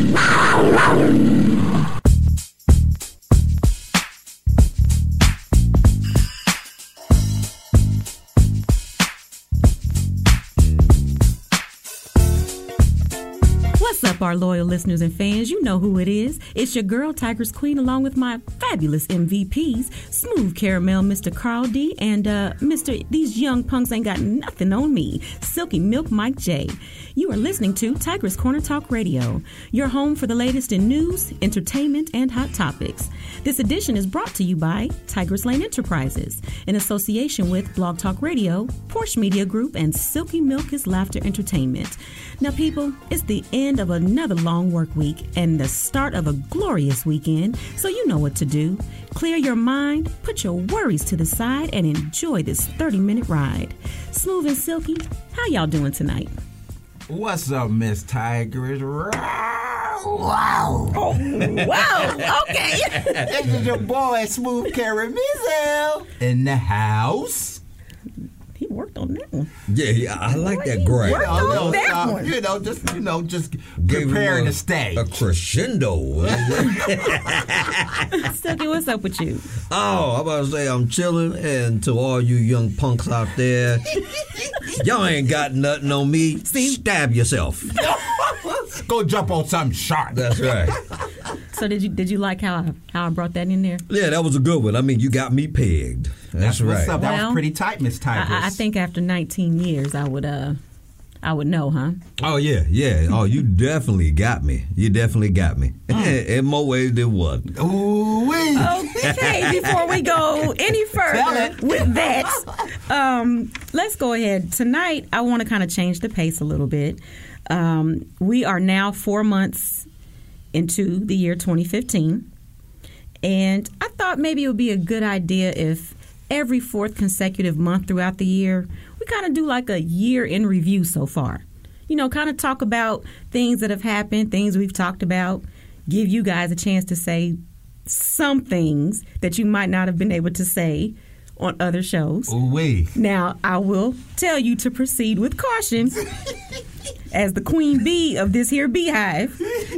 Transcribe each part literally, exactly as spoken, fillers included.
What's up, our loyal listeners and fans? You know who it is. It's your girl, Tigress Queen, along with my fabulous M V Ps, Smooth Caramel, Mister Carl D, and uh, Mister These Young Punks Ain't Got Nothing on Me, Silky Milk Mike J. You are listening to Tigress Corner Talk Radio, your home for the latest in news, entertainment, and hot topics. This edition is brought to you by Tigress Lane Enterprises, in association with Blog Talk Radio, Porsche Media Group, and Silky Milk is Laughter Entertainment. Now, people, it's the end of another long work week and the start of a glorious weekend, so you know what to do. Clear your mind, put your worries to the side, and enjoy this thirty-minute ride. Smooth and Silky, how y'all doing tonight? What's up, Miss Tigress? Wow. Oh, wow. Okay. This is your boy, Smooth Caramel, in the house. He worked on that one. Yeah, yeah, I like Boy, that he great. worked on You know, that uh, one. you know, just you know, just Gave him preparing a- the stage. A crescendo. Silky, what's up with you? Oh, I'm about to say I'm chilling, and to all you young punks out there, y'all ain't got nothing on me. See? Stab yourself. Go jump on something sharp. That's right. So did you did you like how I, how I brought that in there? Yeah, that was a good one. I mean, you got me pegged. That's, That's right. what's up. That Well, was pretty tight, Miss Tigress. I, I think after nineteen years, I would uh, I would know, huh? Oh, yeah, yeah. Oh, you definitely got me. You definitely got me. In more ways than one. Ooh wee. Okay, before we go any Tell further it. with that, um, let's go ahead. Tonight, I want to kind of change the pace a little bit. Um, we are now four months into the year twenty fifteen, and I thought maybe it would be a good idea if every fourth consecutive month throughout the year, we kind of do like a year in review so far. You know, kind of talk about things that have happened, things we've talked about, give you guys a chance to say some things that you might not have been able to say on other shows. Ooh wee. Now, I will tell you to proceed with caution as the queen bee of this here beehive.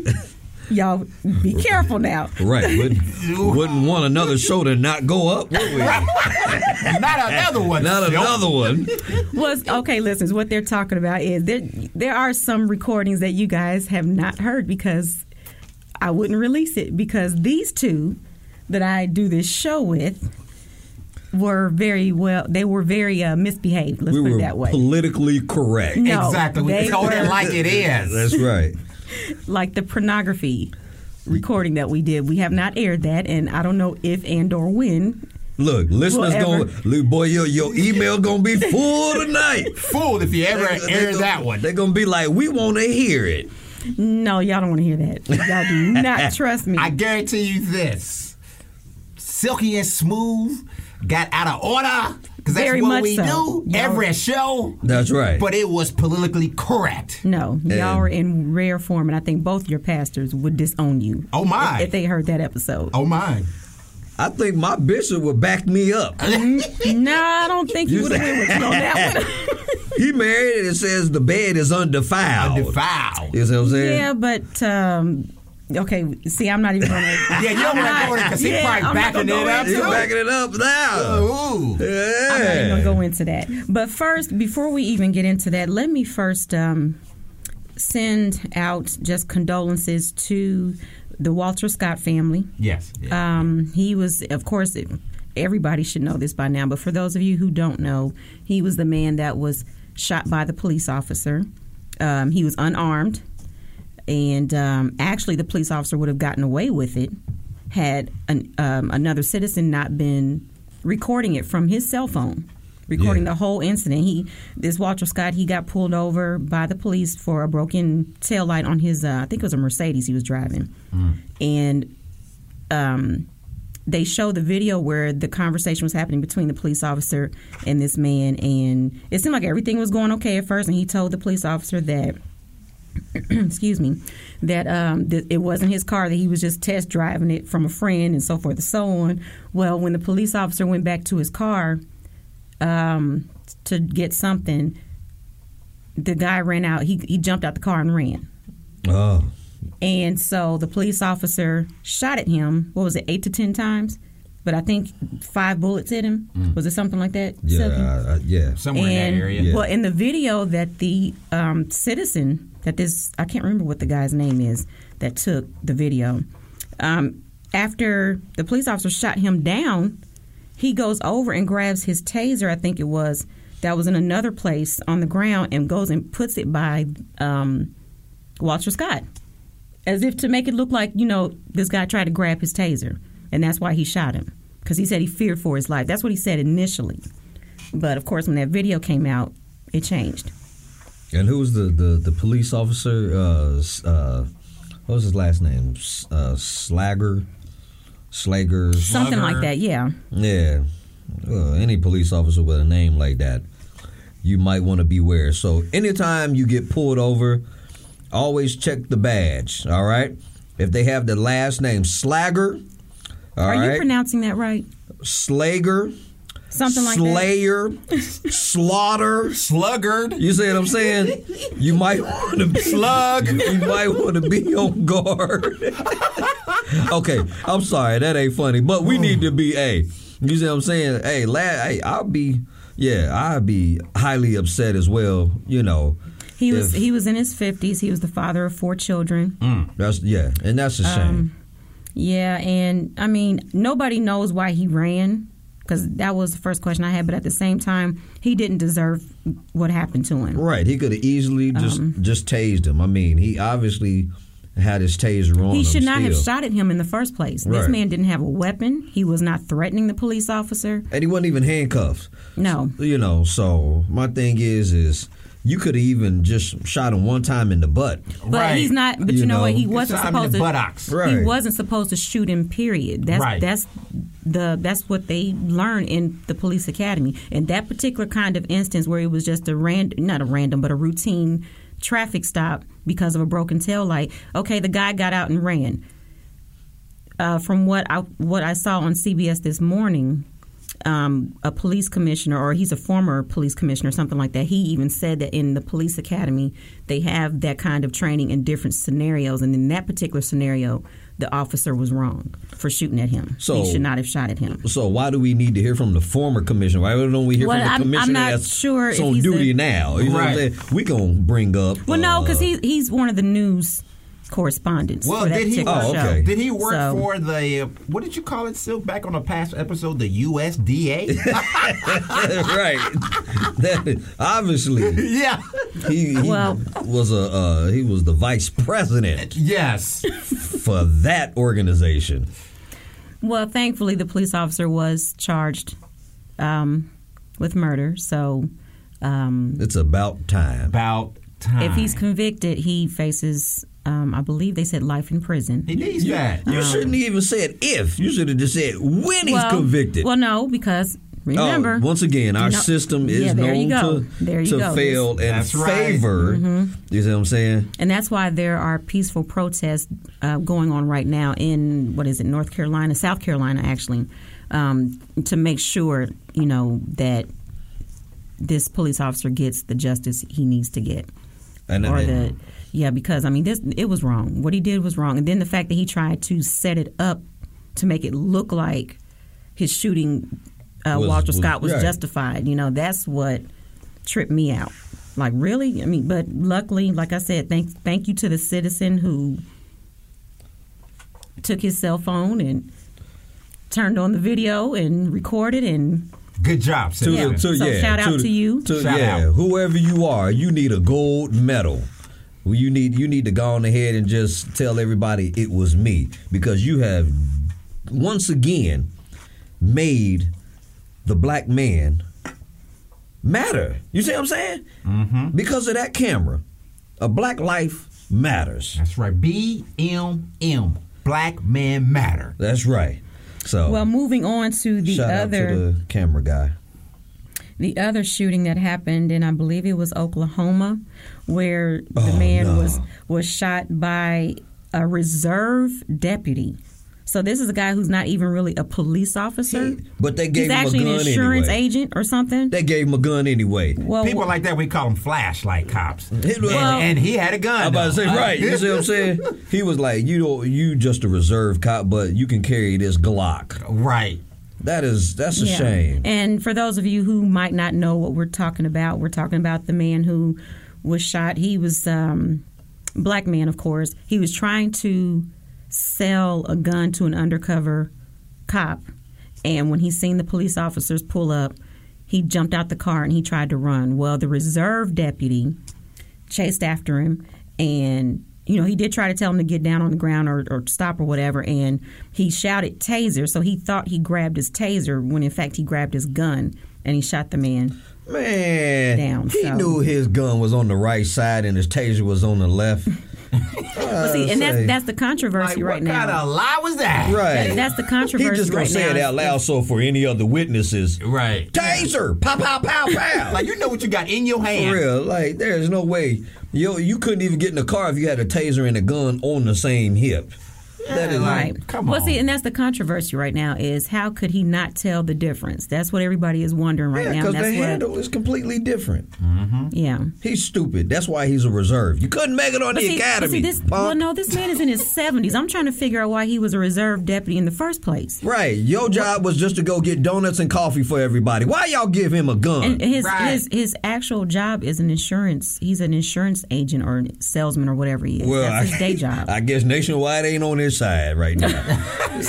Y'all be careful now. Right. Wouldn't, wouldn't want another show to not go up, would we? Not another one. Not Silk. another one. Was okay, listeners, what they're talking about is there there are some recordings that you guys have not heard because I wouldn't release it because these two that I do this show with were very well they were very uh, misbehaved, let's We put were it that way. politically correct. No, Exactly. We they told it were- like it is. That's right. like the pornography recording that we did. We have not aired that, and I don't know if and or when. Look, listeners Whatever. gonna look, boy, your your email gonna be full tonight. Fool if you ever They- they air gonna- that one. They're gonna be like, we want to hear it. No, y'all don't want to hear that. Y'all do not trust me. I guarantee you this. Silky and Smooth got out of order because that's Very what much we so. do Y'all- every show. That's right. But it was politically correct. No, y'all And- are in rare form, and I think both your pastors would disown you. Oh, my. If, if they heard that episode. Oh, my. I think my bishop would back me up. No, I don't think you You would have say- been with you on that one. He married and it says the bed is undefiled. Defiled. You see what I'm saying? Yeah, but um, okay. See, I'm not even going to. Yeah, you don't want to go there because he's probably backing it up, He's too. backing it up now. Ooh. Yeah. I'm not even going to go into that. But first, before we even get into that, let me first um, send out just condolences to the Walter Scott family. Yes. Um, he was, of course, everybody should know this by now, but for those of you who don't know, he was the man that was shot by the police officer. Um, he was unarmed, and um, actually the police officer would have gotten away with it had an, um, another citizen not been recording it from his cell phone, recording Yeah. the whole incident. He, this Walter Scott, he got pulled over by the police for a broken taillight on his, uh, I think it was a Mercedes he was driving. Mm. And um, they show the video where the conversation was happening between the police officer and this man, and it seemed like everything was going okay at first, and he told the police officer that excuse me, that um, th- it wasn't his car, that he was just test driving it from a friend and so forth and so on. Well, when the police officer went back to his car um, to get something, the guy ran out. He, he jumped out the car and ran. Oh, And so the police officer shot at him, what was it, eight to ten times? But I think five bullets hit him. Mm. Was it something like that? Yeah, uh, yeah. Somewhere and, in that area. Yeah. Well, in the video that the um, citizen, that this, I can't remember what the guy's name is, that took the video. Um, after the police officer shot him down, he goes over and grabs his taser, I think it was, that was in another place on the ground, and goes and puts it by um, Walter Scott. As if to make it look like, you know, this guy tried to grab his taser. And that's why he shot him. Because he said he feared for his life. That's what he said initially. But, of course, when that video came out, it changed. And who was the, the, the police officer? Uh, uh, what was his last name? Uh, Slager? Slager? Something Slugger. like that, yeah. Yeah. Uh, any police officer with a name like that, you might want to beware. So anytime you get pulled over, always check the badge, all right? If they have the last name Slager, all Are right? you pronouncing that right? Slager, Something like Slayer, Slaughter. Sluggard. You see what I'm saying? You might want to be Slug. You might want to be on guard. Okay, I'm sorry, that ain't funny, but we need to be. Hey, you see what I'm saying? Hey, lad, hey, I'll be. Yeah, I'd be highly upset as well. You know. He was if- he was in his fifties. He was the father of four children. That's yeah, and that's a shame. Um, yeah, and I mean, nobody knows why he ran, because that was the first question I had. But at the same time, he didn't deserve what happened to him. Right, he could have easily just just tased him. I mean, he obviously had his taser on. He him should not have still. shot at him in the first place. This Right. man didn't have a weapon. He was not threatening the police officer. And he wasn't even handcuffed. No. You know, so my thing is, is you could have even just shot him one time in the butt. But Right. he's not. But you, You know, know, what? He Just wasn't shot him in supposed the to. buttocks. Right. He wasn't supposed to shoot him. Period. That's Right. that's the that's what they learn in the police academy. In that particular kind of instance, where it was just a random, not a random, but a routine traffic stop because of a broken tail light. Okay, the guy got out and ran. Uh, from what I what I saw on C B S this morning. Um, a police commissioner, or he's a former police commissioner, something like that. He even said that in the police academy, they have that kind of training in different scenarios. And in that particular scenario, the officer was wrong for shooting at him. So- he should not have shot at him. So why do we need to hear from the former commissioner? Why don't we hear Well, from the I'm- I'm commissioner not that's sure if on he's duty the- now? You know what I'm Right. saying? We gonna bring up. Well, no, because uh, he, he's one of the news correspondents Well, for that did he? particular Oh, show. okay. Did he work So- for the? Uh, what did you call it, Silk? Back on a past episode, the U S D A. right. That, obviously, Yeah. he, he Well- was a uh, he was the vice president Yes. for that organization. Well, thankfully, the police officer was charged um, with murder. So um, It's about time. About time. if he's convicted, he faces, um, I believe they said life in prison. he needs that. You shouldn't even said if. You should have just said when he's well, convicted. Well, no, because remember. Oh, once again, our you know- system is yeah, there you known go. to, There you to go. fail in That's right. favor. Mm-hmm. You see what I'm saying? And that's why there are peaceful protests uh, going on right now in, what is it, North Carolina, South Carolina, actually, um, to make sure, you know, that this police officer gets the justice he needs to get. And, or and- the yeah, because I mean, this it was wrong. What he did was wrong, and then the fact that he tried to set it up to make it look like his shooting uh, Was- Walter was- Scott was right. justified. You know, that's what tripped me out. Like, really? I mean, but luckily, like I said, thank thank you to the citizen who took his cell phone and turned on the video and recorded and. Good job, To, citizen. Yeah. to, So yeah, shout out the- to you. To, Shout yeah, out. whoever you are, you need a gold medal. Well, You need you need to go on ahead and just tell everybody it was me, because you have once again made the black man matter. You see what I'm saying? Mm-hmm. Because of that camera, a black life matters. That's right. B M M. Black Man Matter. That's right. So Well, moving on to the shout other. out to the camera guy. The other shooting that happened in, I believe it was Oklahoma, where the Oh, man no. was was shot by a reserve deputy. So this is a guy who's not even really a police officer. He, but they gave He's him a gun actually an insurance anyway. agent or something. They gave him a gun anyway. Well, People like that, we call them flashlight cops. It was- and, Well- and he had a gun. I'm about to say, though. right. You see what I'm saying? He was like, you don't, you just a reserve cop, but you can carry this Glock. Right. That is, that's a Yeah. shame. And for those of you who might not know what we're talking about, we're talking about the man who was shot. He was um, black man, of course. He was trying to sell a gun to an undercover cop, and when he seen the police officers pull up, he jumped out the car and he tried to run. Well, the reserve deputy chased after him, and you know, he did try to tell him to get down on the ground or, or stop or whatever, and he shouted taser, so he thought he grabbed his taser when in fact he grabbed his gun and he shot the man. Man, Down, he so. knew his gun was on the right side and his taser was on the left. But see, and that's that's the controversy Like, right what now. kind of lie was that? Right. That- that's the He controversy just gonna right say now. it out loud so for any other witnesses. Right. Taser! Pow, pow, pow, pow! Like, you know what you got in your hand. For real, like there's no way you you couldn't even get in the car if you had a taser and a gun on the same hip. That is Right. like, come well, on. see, and that's the controversy right now is how could he not tell the difference? That's what everybody is wondering right Yeah, now. because and the that's what, handle is completely different. yeah. He's stupid. That's why he's a reserve. You couldn't make it on But the see, but academy. see, this, punk. well, no, this man is in his seventies. I'm trying to figure out why he was a reserve deputy in the first place. Right. Your job was just to go get donuts and coffee for everybody. Why y'all give him a gun? And his Right. his his actual job is an insurance. He's an insurance agent or salesman or whatever he is. well, That's his I, day job. I guess Nationwide ain't on his side right now. What's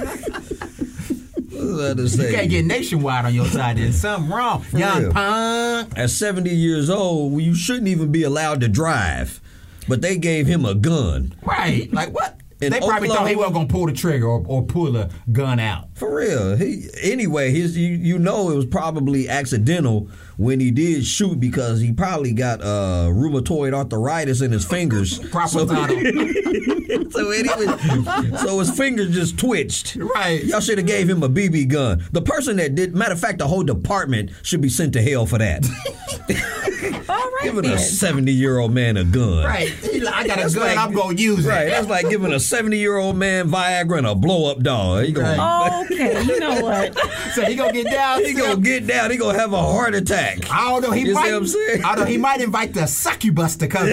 that to say? You can't get Nationwide on your side. There's something wrong. Young real. punk. At seventy years old, well, you shouldn't even be allowed to drive. But they gave him a gun. Right. Like, what? In They probably thought he Oklahoma- wasn't going to pull the trigger or, or pull a gun out. For real. He, anyway, his you, you know it was probably accidental when he did shoot because he probably got uh, rheumatoid arthritis in his fingers. Proper title. so, anyway, so his fingers just twitched. Right. Y'all should have gave him a B B gun. The person that did, matter of fact, the whole department should be sent to hell for that. All right, Giving then. a seventy-year-old man a gun. Right. He like, I got a That's gun, like- I'm going to use it. Right, that's like giving a seventy-year-old man Viagra and a blow-up doll. He gonna, Right. Okay, you know what? So he going to get down. he gonna get down. He gonna have a heart attack. I don't know. He You see might. what I'm saying? I don't know. He might invite the succubus to come in.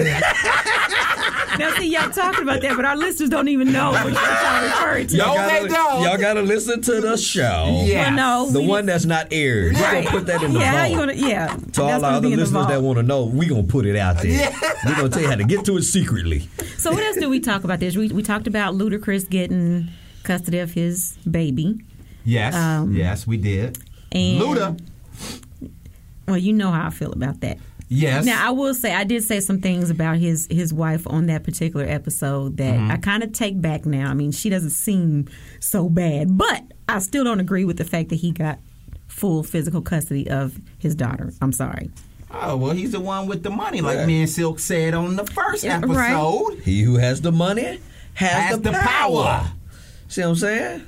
Now, see, y'all talking about that, but our listeners don't even know what y'all referring to. Yo, Y'all they gotta, don't. y'all gotta listen to the show. Yeah. Well, no, The we- one that's not aired. We're Right. gonna put that in the Yeah, how vault. you gonna? Yeah, To that's all gonna our other be in the listeners that vault. want to know, we gonna put it out there. Yeah. We're gonna tell you how to get to it secretly. So what else did we talk about? This we we talked about Ludacris getting custody of his baby. Yes. Um, yes, we did. And Luda. Well, you know how I feel about that. Yes. Now, I will say I did say some things about his his wife on that particular episode that Mm-hmm. I kind of take back now. I mean, she doesn't seem so bad, but I still don't agree with the fact that he got full physical custody of his daughter. I'm sorry. Oh, well, he's the one with the money, like Yeah. me and Silk said on the first Yeah, episode. right. He who has the money has, Has the, the power. power. See what I'm saying?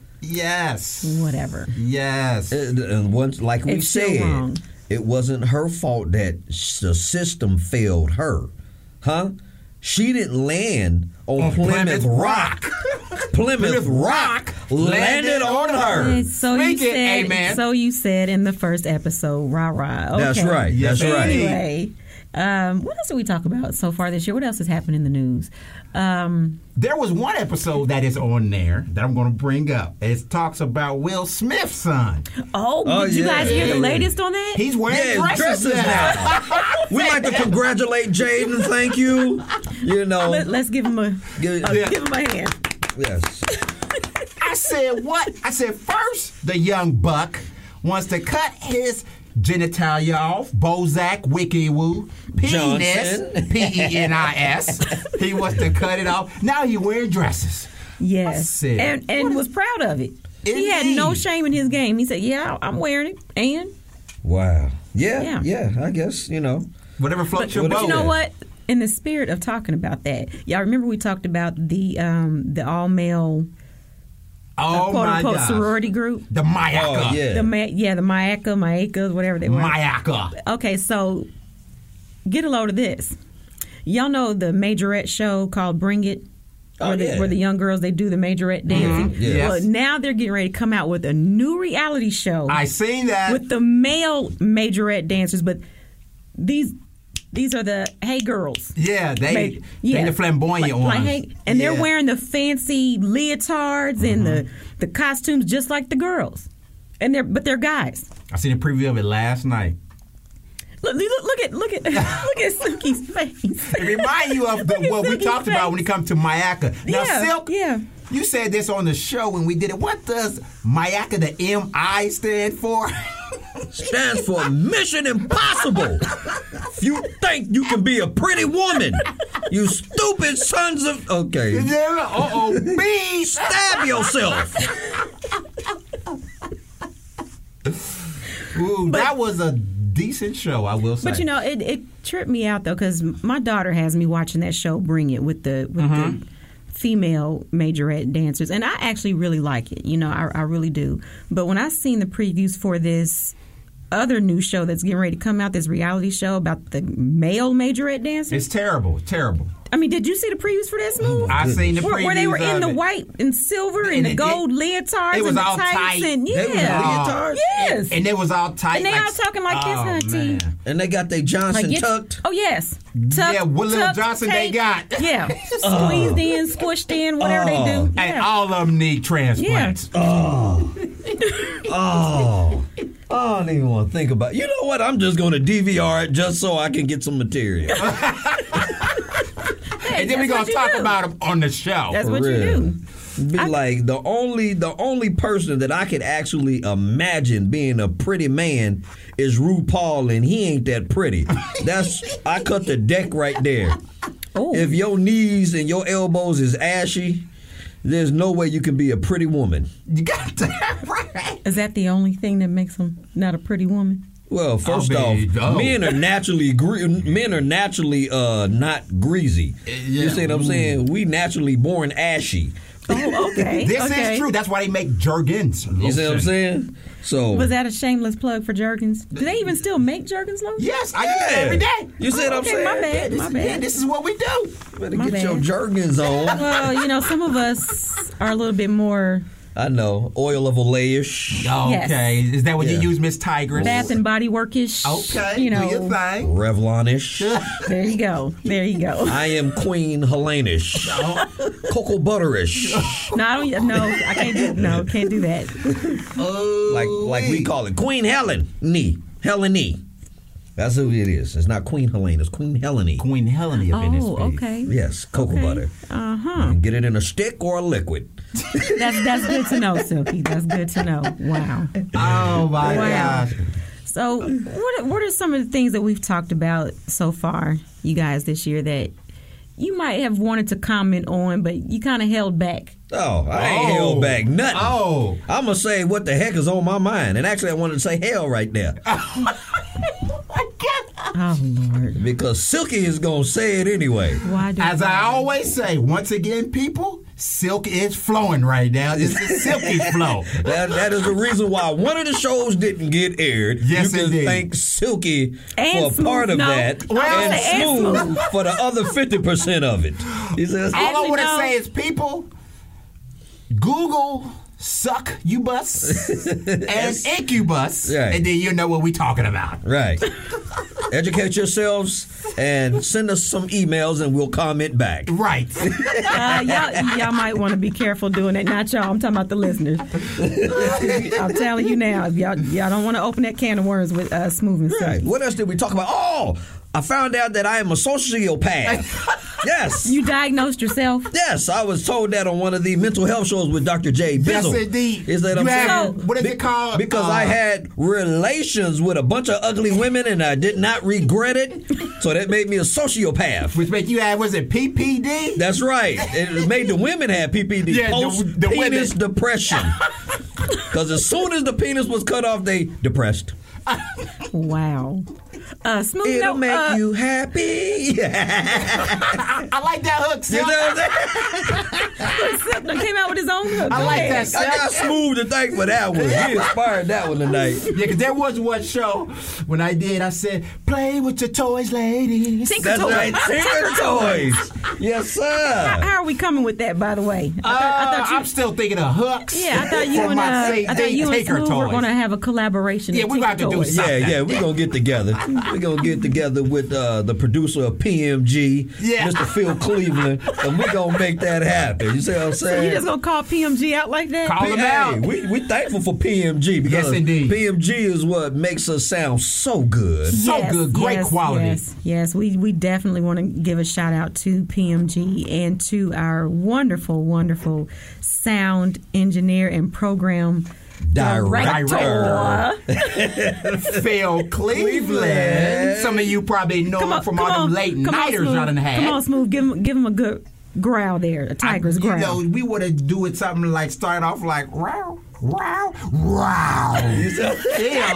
Yes. Whatever. Yes. And and once, like we It's still said, wrong. it wasn't her fault that sh- the system failed her, huh? She didn't land on, On Plymouth, Plymouth Rock. Plymouth Plymouth Rock Rock landed on her. And so you Speak it, said. amen. So you said in the first episode, rah rah. Okay. That's right. Yes, That's right. indeed. Anyway, um, what else did we talk about so far this year? What else has happened in the news? Um, There was one episode that is on there that I'm going to bring up. It talks about Will Smith's son. oh, Oh, did you yeah. guys hear the latest on that? He's wearing Yeah, dresses, dresses now. now. We like to congratulate Jaden. Thank you. You know, Let, let's give him a give- uh, Yeah. give him a hand. yes. I said, what? I said, first, the young buck wants to cut his genitalia off, Bozak Wickiwoo, penis, Johnson. P E N I S. He wants to cut it off. Now he wearing dresses. I Yes, said, and and was proud of it. He had no Indeed. shame in his game. He said, "Yeah, I'm wearing it," and Wow. Yeah, Yeah. yeah. I guess you know. Whatever floats your But But boat. you know yeah. what? In the spirit of talking about that, y'all remember we talked about the um, the all male Oh, quote my unquote God. sorority group. The Mayaka. Oh yeah. The ma- yeah, the Mayaka, Mayakas, whatever they were. Mayaka. Okay, so get a load of this. Y'all know the majorette show called Bring It. Oh, where, the, yeah. where the young girls, they do the majorette dancing. Mm-hmm. Yes. Well, now they're getting ready to come out with a new reality show I seen that. with the male majorette dancers, but these these are the hey girls. yeah, they Ma- yeah. they the flamboyant Like- ones. like, hey, and they're Yeah. wearing the fancy leotards and the, the costumes just like the girls. And they're but they're guys. I seen a preview of it last night. Look, look, look at look at look at Suki's face. It reminds you of the, Look at what we Suki's talked about face. when it comes to Mayaka. Now, Yeah, Silk, yeah. you said this on the show when we did it. What does Mayaka, the M I, stand for? Stands for Mission Impossible. If you think you can be a pretty woman, you stupid sons of... Okay. Uh-oh, me. Stab yourself. Ooh, that was a decent show, I will say. But you know, it, it tripped me out though because my daughter has me watching that show, Bring It, with the with Mm-hmm. the female majorette dancers, and I actually really like it. You know, I, I really do. But when I seen the previews for this other new show that's getting ready to come out, this reality show about the male majorette dancers, it's terrible, terrible. I mean, did you see the previews for that Smooth? I seen the where, previews where they were in of the it. white and silver and, And the it- gold it- leotards it was and the all tights tight. and They was yeah, leotards? yes, And it was all tight. And they like, all talking like Kiss oh, Hunty. man. And they got their Johnson Like, get- tucked. Oh yes, Tucked, Yeah, what little tucked, Johnson they taped. got. Yeah, squeezed in, squished in, whatever they do. And Yeah. all of them need transplants. Oh. Oh. I don't even want to think about it. You know what? I'm just going to D V R it just so I can get some material. Hey, And then we're that's going what to you talk do. about them on the show. That's For what real. you do. Be like the only the only person that I could actually imagine being a pretty man is RuPaul, and he ain't that pretty. That's I cut the deck right there. Oh, If your knees and your elbows is ashy, there's no way you can be a pretty woman. You got that right. is that the only thing that makes them not a pretty woman? Well, first I mean, off, oh. men are naturally gre- men are naturally uh, not greasy. Yeah. You see what I'm saying? We naturally born ashy. Oh, okay. This okay. is true. That's why they make Jergens. You see what I'm lotion. saying? So Was that a shameless plug for Jergens? Do they even still make Jergens lotion? Yes, I use it Yeah. every day. You see what I'm Okay, saying? my bad, This, my yeah, bad. this is what we do. Better My get bad. your Jergens on. Well, you know, some of us are a little bit more I know. Oil of Olay-ish. Okay, is that what Yeah. you use, Miss Tigress? Bath and Body Workish. Okay, you know. do your thing. Revlon-ish. There you go. There you go. I am Queen Helene-ish. Cocoa Butter-ish. No, I don't. No, I can't do. No, can't do that. Like like we call it. Queen Helen. Nee. Helene. That's who it is. It's not Queen Helene. It's Queen Helene. Queen Helene up in this Oh, piece. okay. Yes, cocoa Okay. butter. Uh huh. And get it in a stick or a liquid. That's that's good to know, Silky. That's good to know. Wow. Oh my Wow. gosh. So, what are, what are some of the things that we've talked about so far, you guys, this year that you might have wanted to comment on, but you kind of held back? Oh, I ain't Oh. held back nothing. Oh. I'm going to say what the heck is on my mind. And actually, I wanted to say hell right there. Oh Lord, Because Silky is going to say it anyway. why do? As I always say, once again, people, silk is flowing right now. It's the silky flow. That, that is the reason why one of the shows didn't get aired. Yes, you can indeed. thank Silky And for Smooth, part of no. that, Well, and and Smooth Smooth. for the other fifty percent of it. He says, All I Actually, want to no. say is, people, Google suck you bus and incubus, Right. and then you know what we're talking about. right. Educate yourselves and send us some emails and we'll comment back. Right. Uh, y'all, y'all might want to be careful doing that. Not y'all. I'm talking about the listeners. I'm telling you now, if y'all y'all don't want to open that can of worms with uh, Smooth and Right. Silky. What else did we talk about? Oh, I found out that I am a sociopath. Yes. You diagnosed yourself. Yes, I was told that on one of the mental health shows with Doctor J. Bizzle. Yes, indeed. Is that You I'm have- saying? what is Be- it called? Because Uh, I had relations with a bunch of ugly women and I did not regret it. So that made me a sociopath. Which make you have, was it P P D? That's right. It made the women have P P D, Yeah, the- post the penis women. depression. Because as soon as the penis was cut off, they depressed. Wow. Uh, Smooth. It'll no, make uh, you happy. I, I like that hook, You Silk. know what I'm saying? Silk done came out with his own song? I like that. I got Smooth to thank for that one. He inspired that one tonight. Yeah, because there was one show when I did. I said, "Play with your toys, ladies." Tinker That's Toys. right, Tinker Toys. Yes, sir. How are we coming with that, by the way? I Uh, thought, I thought you, I'm still thinking of hooks. yeah, I thought you for and my uh, Saint I thought you and Tinker Smooth were toys. going to have a collaboration. Yeah, with we got Tinker to do Toys. something. Yeah, yeah, we're going to get together. We're going to get together with uh, the producer of P M G, Yeah. Mister Phil Cleveland, and we're going to make that happen. You see what I'm So saying? you just gonna call P M G out like that? Call him Hey, out. we we thankful for P M G because Yes, indeed. P M G is what makes us sound so good. So good, great yes, quality. Yes, yes. We we definitely want to give a shout out to P M G and to our wonderful, wonderful sound engineer and program Director. Phil Cleveland. Some of you probably know Come him on, from come all them on, late come on, nighters Smooth. y'all done had. Come on, Smooth. Give him give him a good growl there, a tiger's I, growl. You know, we would have do it something like start off like wow, wow, wow. Yeah.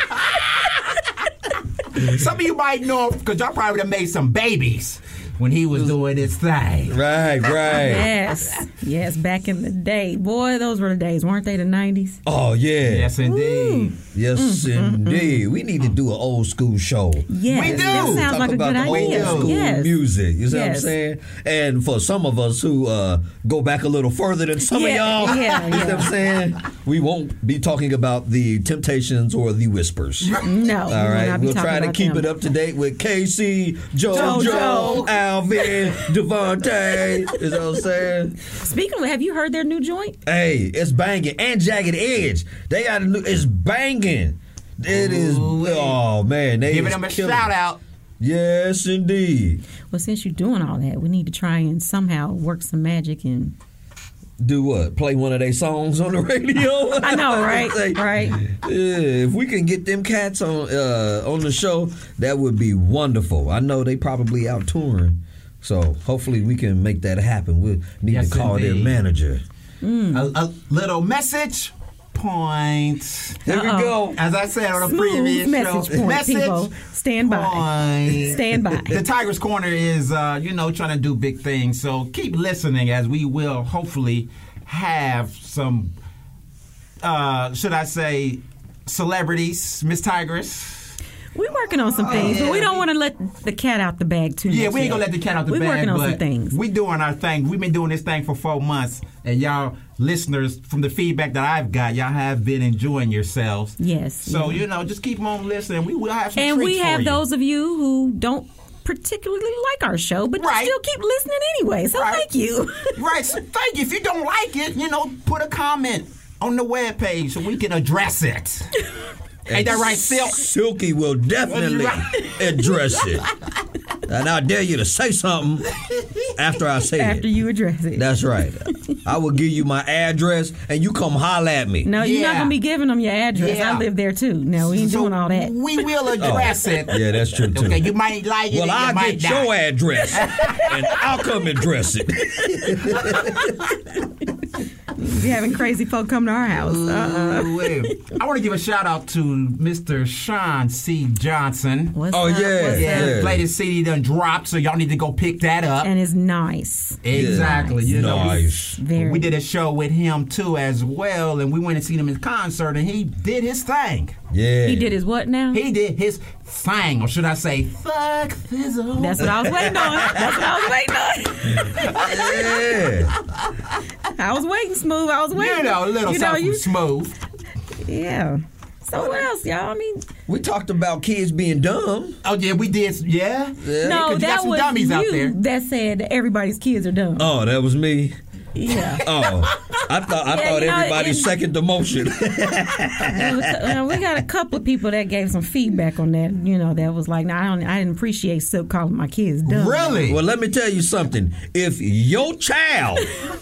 Some of you might know because y'all probably have made some babies when he was doing his thing. Right, right. Yes, yes. Back in the day, boy, those were the days, weren't they? The nineties. Oh yeah. Yes, indeed. Yes, Mm, indeed. We need to do an old school show. Yes, We do. that sounds Talk like a about good the idea. old school Yes. music. You see what I'm Yes. saying? And for some of us who uh, go back a little further than some Yeah, of y'all, yeah, you see yeah. what I'm saying? We won't be talking about the Temptations or the Whispers. No, All right, we'll try to keep it up to date with K C, JoJo, JoJo. Alvin, Devontae. Is that what I'm saying? Speaking of, have you heard their new joint? Hey, it's banging. And Jagged Edge. They got a new, it's banging. It is, Ooh-wee. oh man. They Giving is him a killing shout it. out. Yes, indeed. Well, since you're doing all that, we need to try and somehow work some magic and. Do what? Play one of their songs on the radio? I know, right? Say, Right. Yeah, if we can get them cats on uh, on the show, that would be wonderful. I know they probably out touring, so hopefully we can make that happen. We need Yes, to call their indeed. manager. Mm. A, a little message point. Here we Uh-oh. go. As I said on a Smooth previous message show, point, message people. Stand by. point. Stand by. The Tiger's Corner is, uh, you know, trying to do big things. So keep listening as we will hopefully have some, uh, should I say, celebrities, Miss Tigress. We're working on some things, but we don't want to let the cat out the bag too much. Yeah, we ain't yet. gonna let the cat out the We're bag. working on but some things. We doing our thing. We've been doing this thing for four months, and y'all listeners, from the feedback that I've got, y'all have been enjoying yourselves. Yes. So yeah. you know, just keep on listening. We will have some and treats we have for you. those of you who don't particularly like our show, but Right. still keep listening anyway. So Right. thank you. Right. So thank you. If you don't like it, you know, put a comment on the webpage so we can address it. Ain't that right, Silk? Silky will definitely address it. And I dare you to say something after I say After it. you address it. That's right. I will give you my address and you come holler at me. No, you're not Yeah. going to be giving them your address. Yeah. I live there too. No, we ain't So doing all that. We will address it. Yeah, that's true too. Okay, you might like it. Well, and you I'll might get not. your address and I'll come address it. We having crazy folk come to our house. Uh-uh. Ooh, wait. I want to give a shout out to Mister Sean C. Johnson. What's Oh, up? yeah. What's Yeah, up? Yeah. his latest C D done dropped, so y'all need to go pick that up. And it's nice. Exactly. You know, Nice. Very. we did a show with him too as well, and we went and seen him in concert, and he did his thing. Yeah. He did his what now? He did his thing, or should I say, fuck fizzle. That's what I was waiting on. That's what I was waiting Yeah. on. I was waiting, Smooth. I was waiting. You know, a little You know, something you- smooth. Yeah. So what else, y'all? I mean, We talked about kids being dumb. Oh yeah, we did. Yeah. Yeah. no, 'cause you got that some was dummies you out there. that said that everybody's kids are dumb. Oh, that was me. Yeah. Oh, I thought I Yeah, thought you know, everybody it- second the motion. Uh, we got a couple of people that gave some feedback on that. You know, that was like, no, I don't. I didn't appreciate Silk calling my kids dumb. Really? Well, let me tell you something. If your child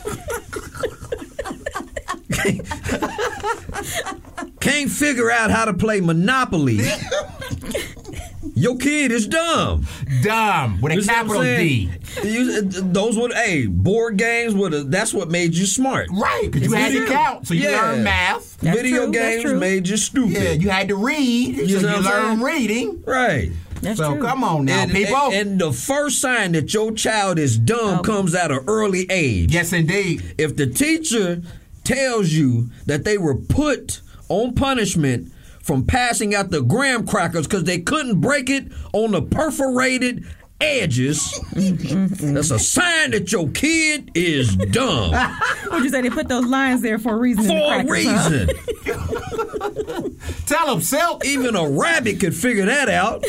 can't figure out how to play Monopoly, your kid is dumb. Dumb with a You see what I'm capital D. saying? You- those were, hey, board games were the, that's what made you smart. Right, because you It's had to true. count, so you Yeah. learned math. That's Video true, that's games true. made you stupid. Yeah, you had to read, You so know you what I'm learned saying? reading. Right. That's so true. come on now, and, people. And, and the first sign that your child is dumb Oh. comes at an early age. Yes, indeed. If the teacher tells you that they were put on punishment from passing out the graham crackers because they couldn't break it on the perforated edges, that's a sign that your kid is dumb. Would you say they put those lines there for a reason? in the For a crackers, huh? reason. Tell them, Silk. Even a rabbit could figure that out.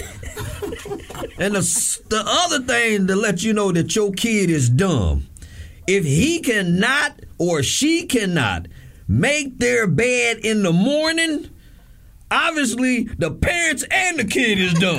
And the, the other thing to let you know that your kid is dumb, if he cannot or she cannot make their bed in the morning, obviously the parents and the kid is dumb.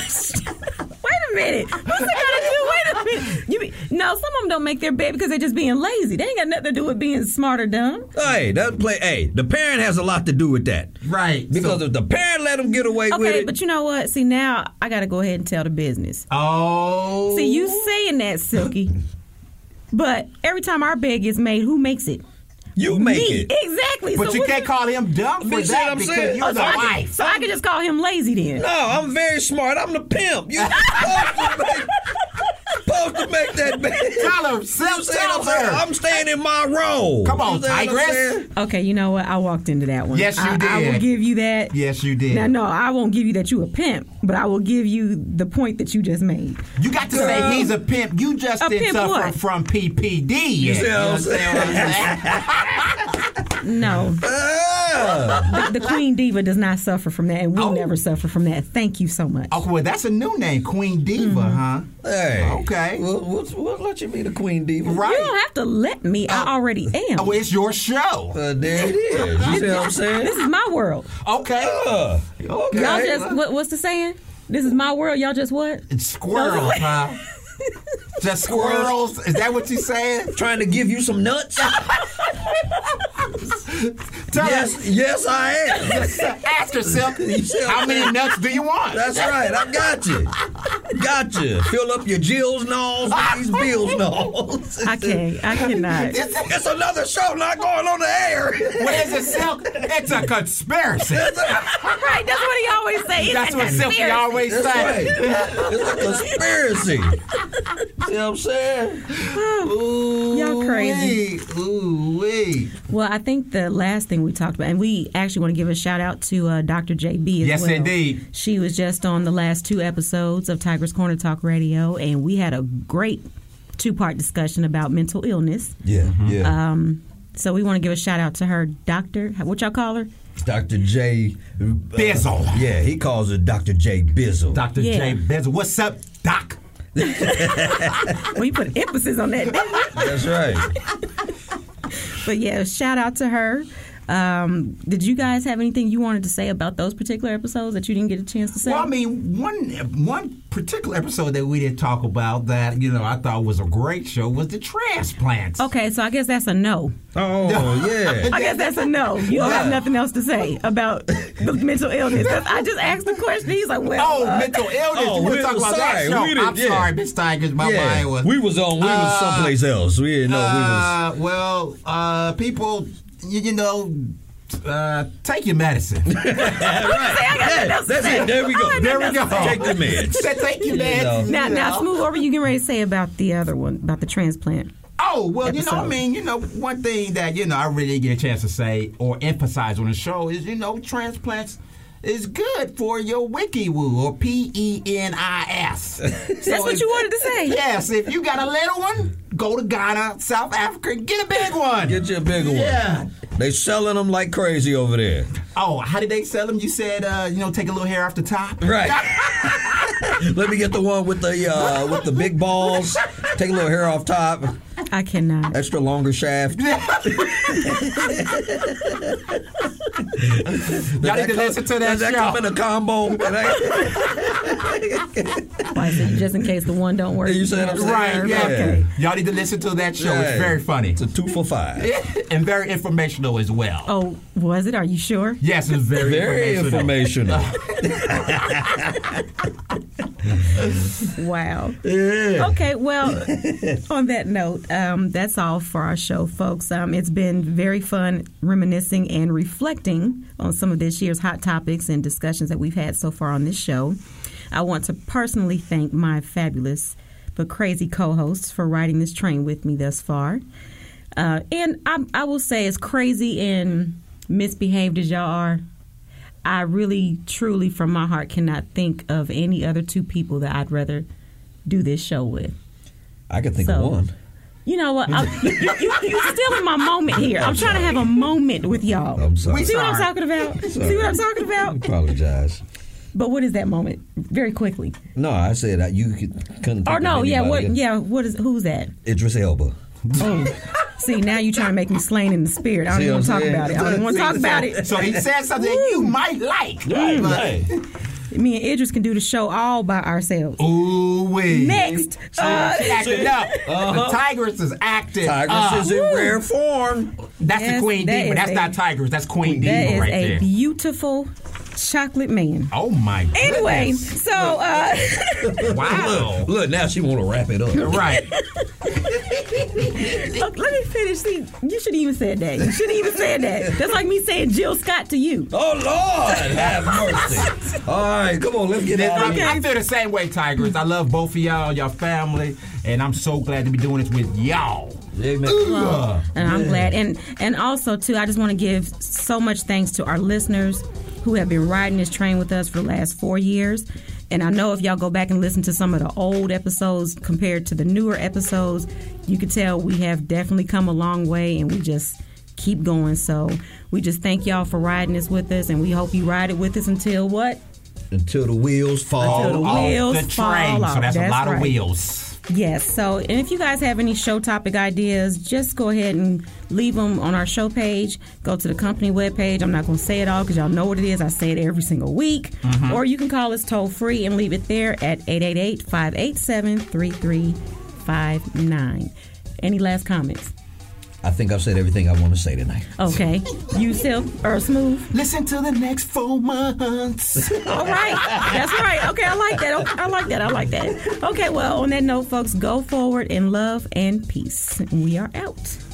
Wait a minute. What's it got to do? Wait a minute. You mean, no, some of them don't make their bed because they're just being lazy. They ain't got nothing to do with being smart or dumb. Hey, that play. Hey, the parent has a lot to do with that. Right. Because So- if the parent let them get away with Okay, it, but you know what? See, now I got to go ahead and tell the business. Oh. See, you saying that, Silky, but every time our bed gets made, who makes it? you make Me. it. Exactly. But so you what can't call him dumb for But see that what I'm because saying? you're Oh, the so, I can, wife. so I can just call him lazy then. No, I'm very smart. I'm the pimp. You supposed to make, supposed to make that bed. Tell her, You Silk, see what tell I'm saying? her. I'm staying in my role. Come on, You see what I'm Tigress. saying? Okay, you know what? I walked into that one. Yes, you I, I did. will give you that. Yes, you did. Now, no, I won't give you that you a pimp, but I will give you the point that you just made. You got to say he's a pimp. You just A didn't pimp suffer what? from P P D. You yet. see what I'm understand what I'm saying? No, Ah. the, the Queen Diva does not suffer from that, and will Oh. never suffer from that. Thank you so much. Oh, well, that's a new name, Queen Diva, huh? Hey. Okay. We'll, we'll, we'll let you be the queen diva. Right. You don't have to let me. I already am. Oh, it's your show. Uh, there it is. You see what I'm saying? This is my world. Okay. Uh, okay. Y'all just what, what's the saying? This is my world. Y'all just what? It's squirrels, huh? Just squirrels? Is that what you saying? Trying to give you some nuts? Tell yes, us. yes, I am. Ask yourself, You see what how I'm many saying? nuts do you want? That's right. I got you. Got you. Fill up your Jill's nose with these Bill's nose. I can't. I cannot. It's another show not going on the air. What is it, Silk? It's a conspiracy. Right. That's what he always say. It's That's a what Silky conspiracy. always That's right. say. It's a conspiracy. See what I'm saying? Ooh, Y'all crazy. wee. Ooh, wee. Well, I think the last thing we talked about, and we actually want to give a shout out to uh, Doctor J B as Yes, well. indeed. She was just on the last two episodes of Tiger's Corner Talk Radio, and we had a great two-part discussion about mental illness. Yeah, yeah. Um, so we want to give a shout out to her, Doctor. What y'all call her? Doctor J. Bizzle. Yeah, he calls it Doctor J. Bizzle. Doctor Yeah. J. Bizzle. What's up, Doc? Well, you put emphasis on that, didn't you? That's right. But yeah, shout out to her. Um, did you guys have anything you wanted to say about those particular episodes that you didn't get a chance to say? Well, I mean, one one particular episode that we didn't talk about that, you know, I thought was a great show was the transplants. Okay, so I guess that's a no. Oh, yeah. I guess that's a no. You don't have nothing else to say about the mental illness. 'Cause I just asked the question. He's like, well, Oh, uh, mental illness. Oh, you want we to talk was about sorry. that show? We didn't- I'm yeah. sorry, Miss Tigers. My yeah. mind was. We was on. We was Uh, someplace else. We didn't know we was. Uh, well, uh, people, you, you know, uh, take your medicine. Right. Yeah, that's it. There we go. There we go. Take the meds. Take your You know. medicine. now, you now, know. smooth over. You getting ready to say about the other one, about the transplant? Oh, well, you know, I episode. mean, you know, one thing that, you know, I really didn't get a chance to say or emphasize on the show is, you know, transplants is good for your wiki-woo or P E N I S. That's So what if- you wanted to say. Yes, if you got a little one, go to Ghana, South Africa, and get a big one. Get you a bigger Yeah. one. They selling them like crazy over there. Oh, how did they sell them? You said, uh, you know, take a little hair off the top. Right. Let me get the one with the uh, with the big balls. Take a little hair off top. I cannot. Extra longer shaft. Y'all need to listen to that Does that show. come in a combo? Why, so just in case the one don't work. You said I'm saying? Right, yeah. Okay. Y'all need to listen to that show. Yeah. It's very funny. It's a two for five. And very informational as well. Oh, was it? Are you sure? Yes, it's very, Very informational. informational. Wow. Yeah. Okay, well, on that note, um, that's all for our show, folks. Um, it's been very fun reminiscing and reflecting on some of this year's hot topics and discussions that we've had so far on this show. I want to personally thank my fabulous but crazy co-hosts for riding this train with me thus far. Uh, and I, I will say, as crazy and misbehaved as y'all are, I really, truly, from my heart, cannot think of any other two people that I'd rather do this show with. I could think So, of one. You know what? I'm, you, you, you, you're still in my moment here. I'm trying to have a moment with y'all. I'm sorry. See what I'm sorry. talking about? See what I'm talking about? Apologize. But what is that moment? Very quickly. No, I said that you could, couldn't. Or think no, of yeah, anybody what? else. Yeah, what is? Who's that? Idris Elba. Oh, see, now you're trying to make me slain in the spirit. I don't See even what want to I'm talk saying? about it. I don't even want to talk So- about it. So he said something that you might like. Right, But- right. Me and Idris can do the show all by ourselves. Ooh wee. Next, uh, She's acting up. Uh-huh. The Tigress is acting Tigress up. is in rare form. That's Yes, the Queen that Diva. is That's a- not Tigress. That's Queen that Diva is right a there. beautiful chocolate man. Oh my goodness. Anyway, so uh, Wow. Look, look, now she want to wrap it up. Right. look, let me finish. See, you shouldn't even said that. You shouldn't even said that. That's like me saying Jill Scott to you. Oh Lord, have mercy! All right, come on, let's get out of I, here. I feel the same way, Tigress. I love both of y'all, y'all family, and I'm so glad to be doing this with y'all. Amen. Ugh. And I'm Yeah. glad. And and also too, I just want to give so much thanks to our listeners who have been riding this train with us for the last four years. And I know if y'all go back and listen to some of the old episodes compared to the newer episodes, you can tell we have definitely come a long way, and we just keep going. So we just thank y'all for riding this with us, and we hope you ride it with us until what? Until the wheels fall. Until the Off wheels the train. fall off. So that's, a That's lot right. of wheels. Yes. So, and if you guys have any show topic ideas, just go ahead and leave them on our show page. Go to the company webpage. I'm not going to say it all because y'all know what it is. I say it every single week. Mm-hmm. Or you can call us toll free and leave it there at eight eight eight, five eight seven, three three five nine. Any last comments? I think I've said everything I want to say tonight. Okay. You still or smooth? Listen to the next four months. All right. That's right. Okay, I like that. Okay, I like that. I like that. Okay, well, on that note, folks, go forward in love and peace. We are out.